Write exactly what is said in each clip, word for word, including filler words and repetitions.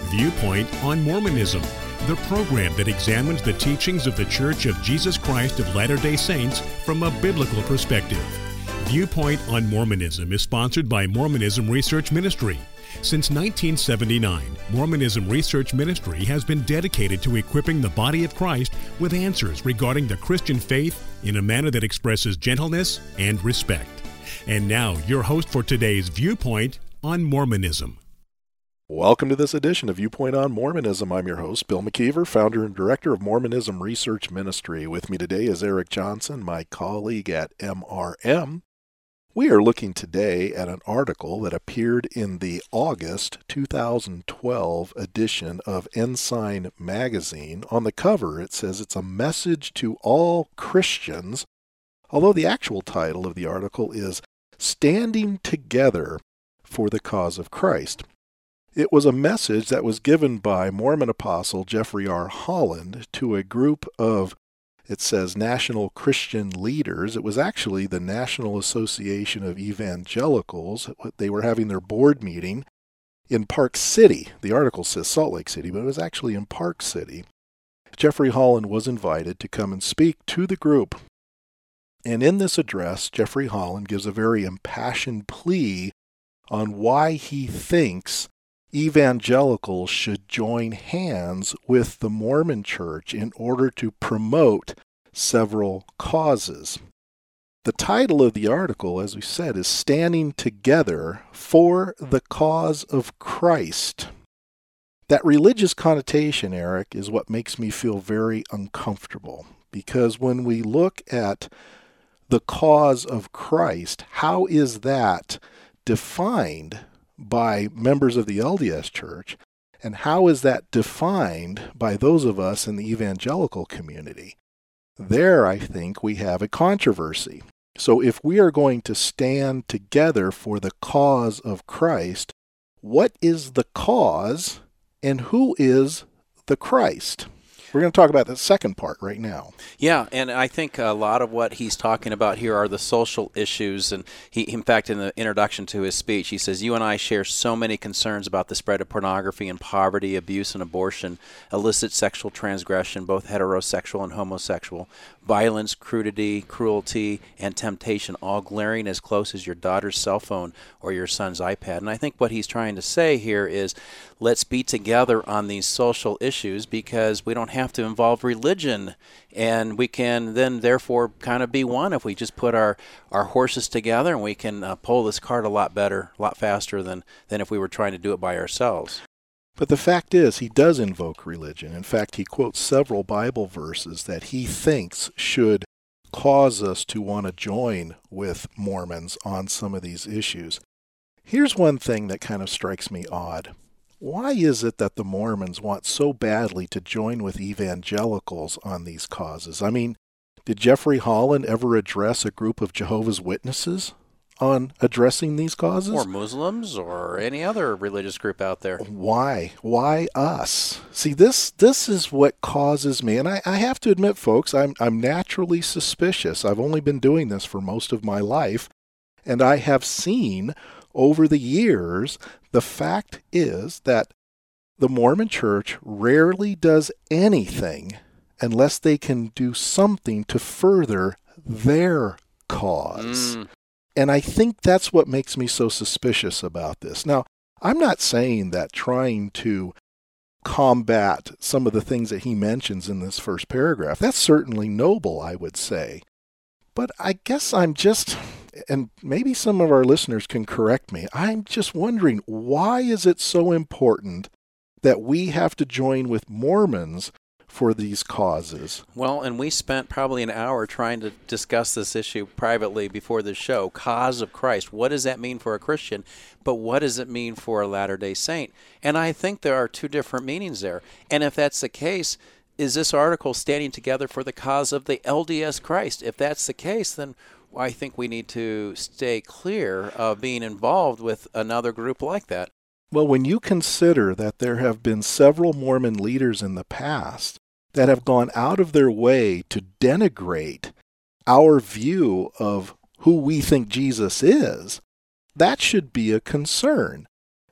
Viewpoint on Mormonism, the program that examines the teachings of the Church of Jesus Christ of Latter-day Saints from a biblical perspective. Viewpoint on Mormonism is sponsored by Mormonism Research Ministry. Since nineteen seventy-nine, Mormonism Research Ministry has been dedicated to equipping the body of Christ with answers regarding the Christian faith in a manner that expresses gentleness and respect. And now, your host for today's Viewpoint on Mormonism. Welcome to this edition of Viewpoint on Mormonism. I'm your host, Bill McKeever, founder and director of Mormonism Research Ministry. With me today is Eric Johnson, my colleague at M R M. We are looking today at an article that appeared in the August two thousand twelve edition of Ensign magazine. On the cover, it says it's a message to all Christians, although the actual title of the article is Standing Together for the Cause of Christ. It was a message that was given by Mormon apostle Jeffrey R. Holland to a group of, it says, national Christian leaders. It was actually the National Association of Evangelicals. They were having their board meeting in Park City. The article says Salt Lake City, but it was actually in Park City. Jeffrey Holland was invited to come and speak to the group. And in this address, Jeffrey Holland gives a very impassioned plea on why he thinks evangelicals should join hands with the Mormon Church in order to promote several causes. The title of the article, as we said, is Standing Together for the Cause of Christ. That religious connotation, Eric, is what makes me feel very uncomfortable, because when we look at the cause of Christ, how is that defined by members of the L D S Church, and how is that defined by those of us in the evangelical community? There, I think, we have a controversy. So if we are going to stand together for the cause of Christ, what is the cause and who is the Christ? We're going to talk about the second part right now. Yeah, and I think a lot of what he's talking about here are the social issues. And he, in fact, in the introduction to his speech, he says, you and I share so many concerns about the spread of pornography and poverty, abuse and abortion, illicit sexual transgression, both heterosexual and homosexual, violence, crudity, cruelty, and temptation, all glaring as close as your daughter's cell phone or your son's iPad. And I think what he's trying to say here is, let's be together on these social issues, because we don't have to involve religion, and we can then therefore kind of be one if we just put our, our horses together, and we can uh, pull this cart a lot better, a lot faster than, than if we were trying to do it by ourselves. But the fact is, he does invoke religion. In fact, he quotes several Bible verses that he thinks should cause us to want to join with Mormons on some of these issues. Here's one thing that kind of strikes me odd. Why is it that the Mormons want so badly to join with evangelicals on these causes? I mean, did Jeffrey Holland ever address a group of Jehovah's Witnesses on addressing these causes? Or Muslims or any other religious group out there. Why? Why us? See, this this is what causes me, and I, I have to admit, folks, I'm I'm naturally suspicious. I've only been doing this for most of my life, and I have seen over the years, the fact is that the Mormon Church rarely does anything unless they can do something to further their cause. Mm. And I think that's what makes me so suspicious about this. Now, I'm not saying that trying to combat some of the things that he mentions in this first paragraph, that's certainly noble, I would say. But I guess I'm just, and maybe some of our listeners can correct me, I'm just wondering, why is it so important that we have to join with Mormons for these causes? Well, and we spent probably an hour trying to discuss this issue privately before the show. Cause of Christ. What does that mean for a Christian? But what does it mean for a Latter-day Saint? And I think there are two different meanings there. And if that's the case, is this article standing together for the cause of the L D S Christ? If that's the case, then I think we need to stay clear of being involved with another group like that. Well, when you consider that there have been several Mormon leaders in the past that have gone out of their way to denigrate our view of who we think Jesus is, that should be a concern.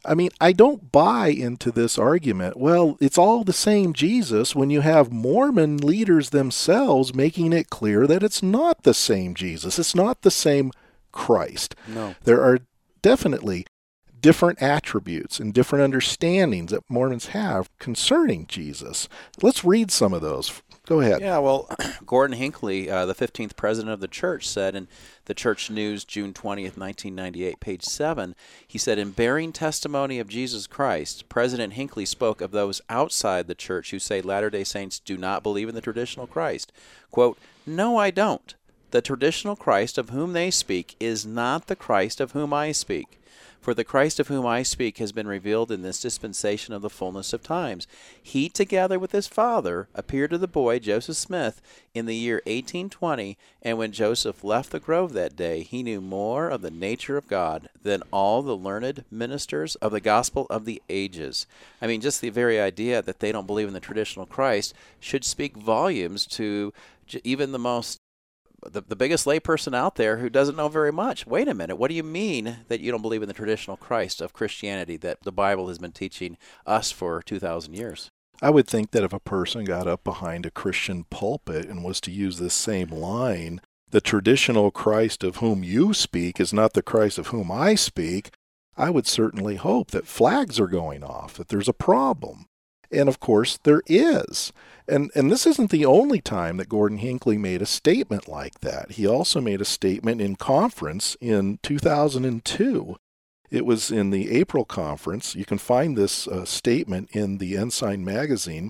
I mean, I don't buy into this argument, well, it's all the same Jesus, when you have Mormon leaders themselves making it clear that it's not the same Jesus. It's not the same Christ. No. There are definitely different attributes and different understandings that Mormons have concerning Jesus. Let's read some of those. Go ahead. Yeah, well, Gordon Hinckley, uh, the fifteenth president of the church, said in the Church News, June twentieth, nineteen ninety-eight, page seven, he said, in bearing testimony of Jesus Christ, President Hinckley spoke of those outside the church who say Latter-day Saints do not believe in the traditional Christ. Quote, no, I don't. The traditional Christ of whom they speak is not the Christ of whom I speak. For the Christ of whom I speak has been revealed in this dispensation of the fullness of times. He, together with his father, appeared to the boy, Joseph Smith, in the year eighteen twenty, and when Joseph left the grove that day, he knew more of the nature of God than all the learned ministers of the gospel of the ages. I mean, just the very idea that they don't believe in the traditional Christ should speak volumes to even the most The, the biggest layperson out there who doesn't know very much. Wait a minute, what do you mean that you don't believe in the traditional Christ of Christianity that the Bible has been teaching us for two thousand years? I would think that if a person got up behind a Christian pulpit and was to use this same line, the traditional Christ of whom you speak is not the Christ of whom I speak, I would certainly hope that flags are going off, that there's a problem. And of course, there is. And and this isn't the only time that Gordon Hinckley made a statement like that. He also made a statement in conference in two thousand two. It was in the April conference. You can find this uh, statement in the Ensign magazine,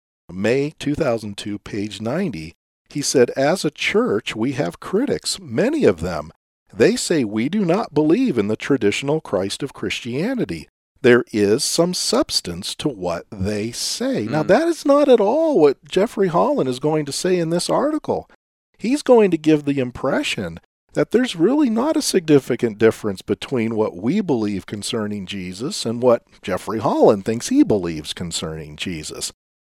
May two thousand two, page ninety. He said, as a church, we have critics, many of them. They say we do not believe in the traditional Christ of Christianity. There is some substance to what they say. Mm. Now, that is not at all what Jeffrey Holland is going to say in this article. He's going to give the impression that there's really not a significant difference between what we believe concerning Jesus and what Jeffrey Holland thinks he believes concerning Jesus.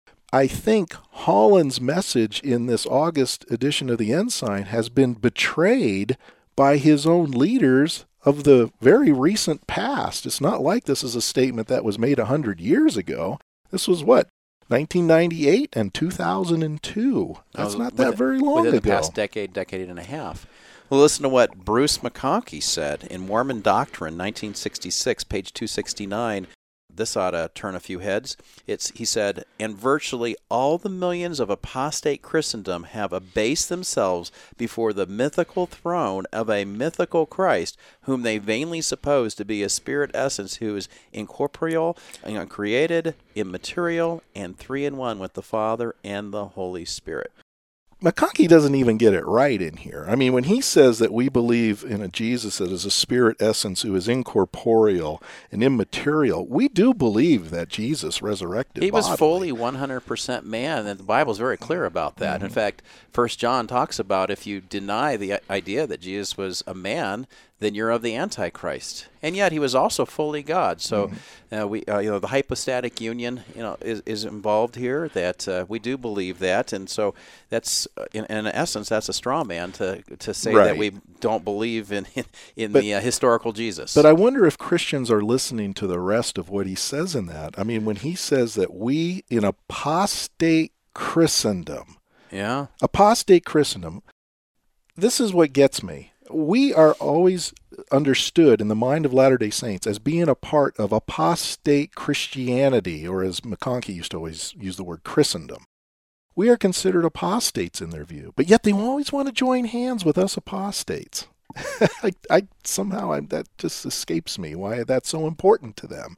I think Holland's message in this August edition of the Ensign has been betrayed by his own leaders of the very recent past. It's not like this is a statement that was made one hundred years ago. This was what, nineteen ninety-eight and two thousand two. That's not that very long ago. Within the past decade, decade and a half. Well, listen to what Bruce McConkie said in Mormon Doctrine, nineteen sixty-six, page two sixty-nine. This ought to turn a few heads. It's, he said, and virtually all the millions of apostate Christendom have abased themselves before the mythical throne of a mythical Christ, whom they vainly suppose to be a spirit essence who is incorporeal, uncreated, immaterial, and three in one with the Father and the Holy Spirit. McConkie doesn't even get it right in here. I mean, when he says that we believe in a Jesus that is a spirit essence who is incorporeal and immaterial, we do believe that Jesus resurrected He was bodily. fully one hundred percent man, and the Bible is very clear about that. Mm-hmm. In fact, First John talks about if you deny the idea that Jesus was a man, then you're of the Antichrist. And yet he was also fully God. So mm-hmm. uh, we, uh, you know, the hypostatic union, you know, is, is involved here. That uh, we do believe that, and so that's, uh, in, in essence, that's a straw man to to say right. that we don't believe in in, in but, the uh, historical Jesus. But I wonder if Christians are listening to the rest of what he says in that. I mean, when he says that we in apostate Christendom, yeah, apostate Christendom, this is what gets me. We are always understood in the mind of Latter-day Saints as being a part of apostate Christianity, or as McConkie used to always use the word Christendom. We are considered apostates in their view, but yet they always want to join hands with us apostates. I, I somehow I, that just escapes me why that's so important to them.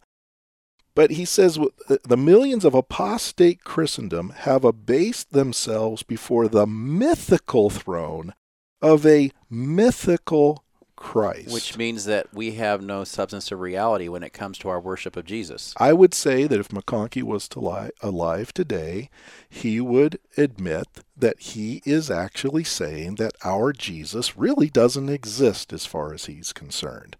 But he says the millions of apostate Christendom have abased themselves before the mythical throne of a mythical Christ. Which means that we have no substance of reality when it comes to our worship of Jesus. I would say that if McConkie was to li- alive today, he would admit that he is actually saying that our Jesus really doesn't exist as far as he's concerned.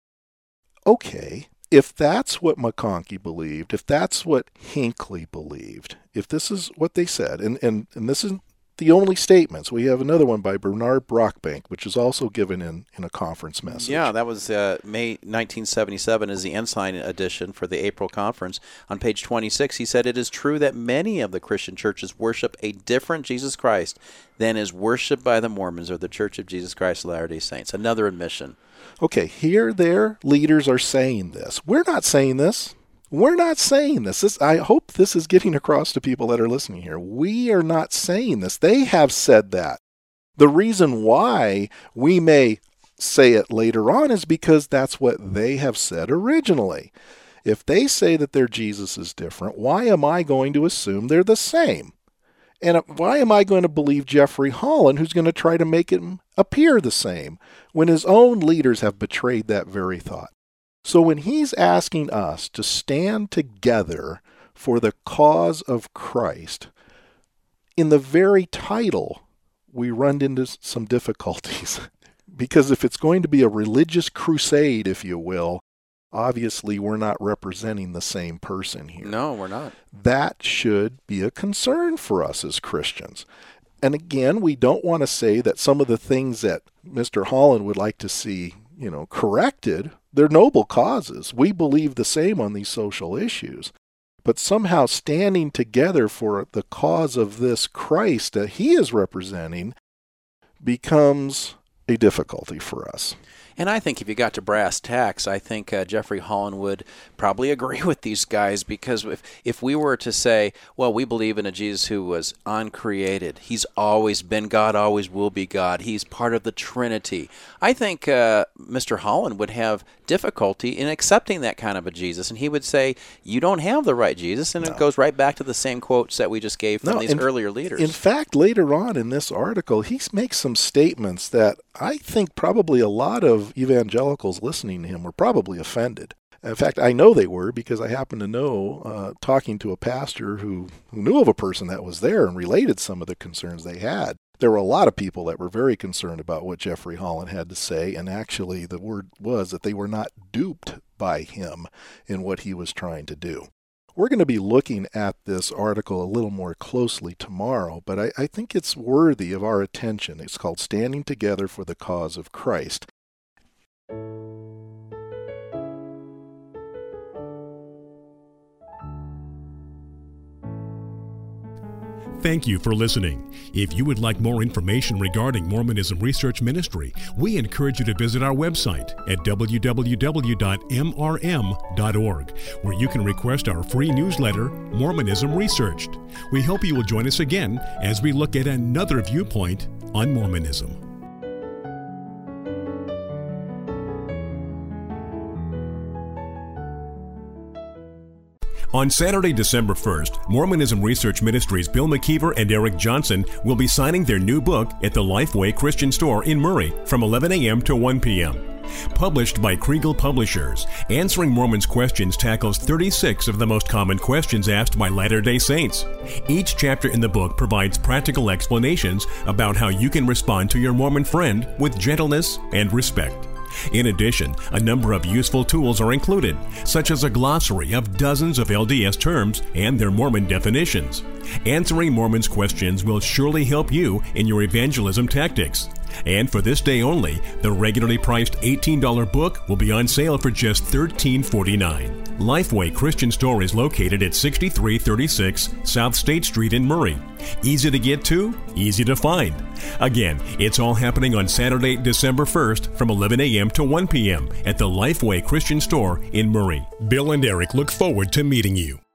Okay, if that's what McConkie believed, if that's what Hinckley believed, if this is what they said, and, and, and this is the only statements. We have another one by Bernard Brockbank, which is also given in, in a conference message. Yeah, that was uh, May nineteen seventy-seven is the Ensign edition for the April conference. On page twenty-six, he said, "It is true that many of the Christian churches worship a different Jesus Christ than is worshipped by the Mormons or the Church of Jesus Christ of Latter-day Saints." Another admission. Okay, here their leaders are saying this. We're not saying this. We're not saying this. this. I hope this is getting across to people that are listening here. We are not saying this. They have said that. The reason why we may say it later on is because that's what they have said originally. If they say that their Jesus is different, why am I going to assume they're the same? And why am I going to believe Jeffrey Holland, who's going to try to make him appear the same, when his own leaders have betrayed that very thought? So when he's asking us to stand together for the cause of Christ, in the very title, we run into some difficulties. Because if it's going to be a religious crusade, if you will, obviously we're not representing the same person here. No, we're not. That should be a concern for us as Christians. And again, we don't want to say that some of the things that Mister Holland would like to see, you know, corrected, they're noble causes. We believe the same on these social issues. But somehow standing together for the cause of this Christ that he is representing becomes a difficulty for us. And I think if you got to brass tacks, I think uh, Jeffrey Holland would probably agree with these guys, because if, if we were to say, well, we believe in a Jesus who was uncreated, he's always been God, always will be God, he's part of the Trinity, I think uh, Mister Holland would have difficulty in accepting that kind of a Jesus, and he would say, you don't have the right Jesus, and no. It goes right back to the same quotes that we just gave from no, these in, earlier leaders. In fact, later on in this article, he makes some statements that I think probably a lot of evangelicals listening to him were probably offended. In fact, I know they were, because I happen to know, uh, talking to a pastor who, who knew of a person that was there and related some of the concerns they had. There were a lot of people that were very concerned about what Jeffrey Holland had to say, and actually the word was that they were not duped by him in what he was trying to do. We're going to be looking at this article a little more closely tomorrow, but I, I think it's worthy of our attention. It's called Standing Together for the Cause of Christ. Thank you for listening. If you would like more information regarding Mormonism Research Ministry, we encourage you to visit our website at w w w dot m r m dot org, where you can request our free newsletter, Mormonism Researched. We hope you will join us again as we look at another viewpoint on Mormonism. On Saturday, December first, Mormonism Research Ministries' Bill McKeever and Eric Johnson will be signing their new book at the Lifeway Christian Store in Murray from eleven a.m. to one p.m. Published by Kriegel Publishers, Answering Mormons Questions tackles thirty-six of the most common questions asked by Latter-day Saints. Each chapter in the book provides practical explanations about how you can respond to your Mormon friend with gentleness and respect. In addition, a number of useful tools are included, such as a glossary of dozens of L D S terms and their Mormon definitions. Answering Mormons Questions will surely help you in your evangelism tactics. And for this day only, the regularly priced eighteen dollars book will be on sale for just thirteen forty-nine. Lifeway Christian Store is located at sixty-three thirty-six South State Street in Murray. Easy to get to, easy to find. Again, it's all happening on Saturday, December first from eleven a.m. to one p.m. at the Lifeway Christian Store in Murray. Bill and Eric look forward to meeting you.